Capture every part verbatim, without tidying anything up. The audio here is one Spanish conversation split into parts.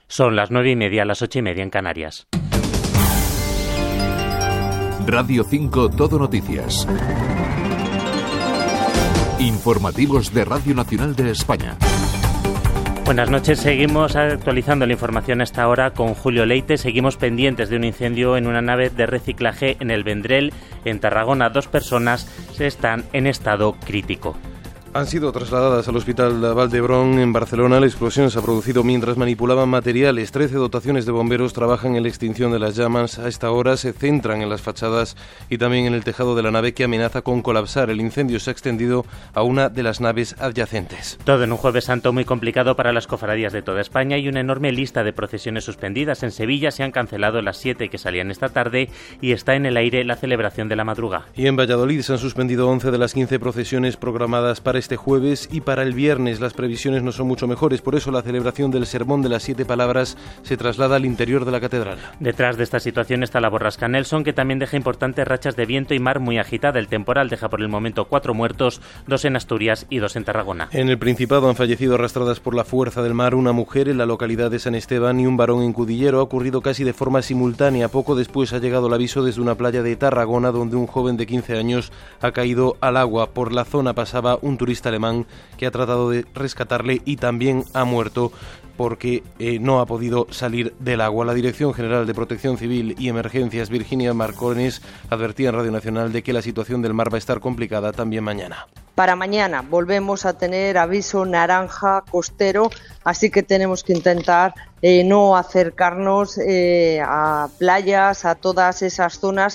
Son las nueve y media, las ocho y media en Canarias. Radio cinco Todo Noticias. Informativos de Radio Nacional de España. Buenas noches, seguimos actualizando la información a esta hora con Julio Leite. Seguimos pendientes de un incendio en una nave de reciclaje en el Vendrell, en Tarragona. Dos personas están en estado crítico. Han sido trasladadas al Hospital Vall d'Hebron en Barcelona. La explosión se ha producido mientras manipulaban materiales. Trece dotaciones de bomberos trabajan en la extinción de las llamas. A esta hora se centran en las fachadas y también en el tejado de la nave que amenaza con colapsar. El incendio se ha extendido a una de las naves adyacentes. Todo en un Jueves Santo muy complicado para las cofradías de toda España y una enorme lista de procesiones suspendidas. En Sevilla se han cancelado las siete que salían esta tarde y está en el aire la celebración de la madruga. Y en Valladolid se han suspendido once de las quince procesiones programadas para este jueves y para el viernes. Las previsiones no son mucho mejores, por eso la celebración del Sermón de las Siete Palabras se traslada al interior de la catedral. Detrás de esta situación está la borrasca Nelson, que también deja importantes rachas de viento y mar muy agitada. El temporal deja por el momento cuatro muertos, dos en Asturias y dos en Tarragona. En el Principado han fallecido arrastradas por la fuerza del mar una mujer en la localidad de San Esteban y un varón en Cudillero. Ha ocurrido casi de forma simultánea. Poco después ha llegado el aviso desde una playa de Tarragona, donde un joven de quince años ha caído al agua. Por la zona pasaba un turista alemán que ha tratado de rescatarle y también ha muerto porque eh, no ha podido salir del agua. La Dirección General de Protección Civil y Emergencias, Virginia Marcones, advertía en Radio Nacional de que la situación del mar va a estar complicada también mañana. Para mañana volvemos a tener aviso naranja costero, así que tenemos que intentar eh, no acercarnos eh, a playas, a todas esas zonas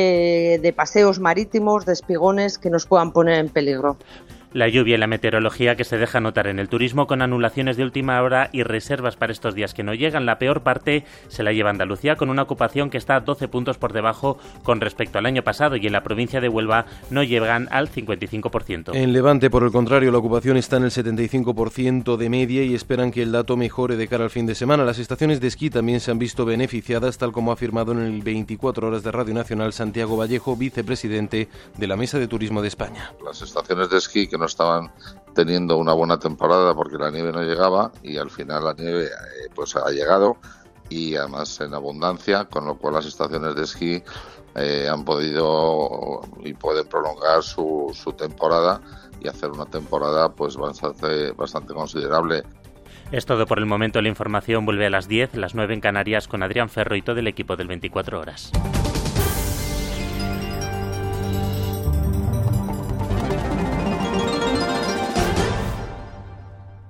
eh, de paseos marítimos, de espigones que nos puedan poner en peligro. La lluvia y la meteorología que se deja notar en el turismo, con anulaciones de última hora y reservas para estos días que no llegan. La peor parte se la lleva Andalucía, con una ocupación que está doce puntos por debajo con respecto al año pasado, y en la provincia de Huelva no llegan al cincuenta y cinco por ciento. En Levante, por el contrario, la ocupación está en el setenta y cinco por ciento de media y esperan que el dato mejore de cara al fin de semana. Las estaciones de esquí también se han visto beneficiadas, tal como ha afirmado en el veinticuatro horas de Radio Nacional Santiago Vallejo, vicepresidente de la Mesa de Turismo de España. Las estaciones de esquí que no estaban teniendo una buena temporada porque la nieve no llegaba, y al final la nieve eh, pues ha llegado, y además en abundancia, con lo cual las estaciones de esquí eh, han podido y pueden prolongar su, su temporada y hacer una temporada pues bastante, bastante considerable. Es todo por el momento. La información vuelve a las diez, las nueve en Canarias, con Adrián Ferro y todo el equipo del veinticuatro horas.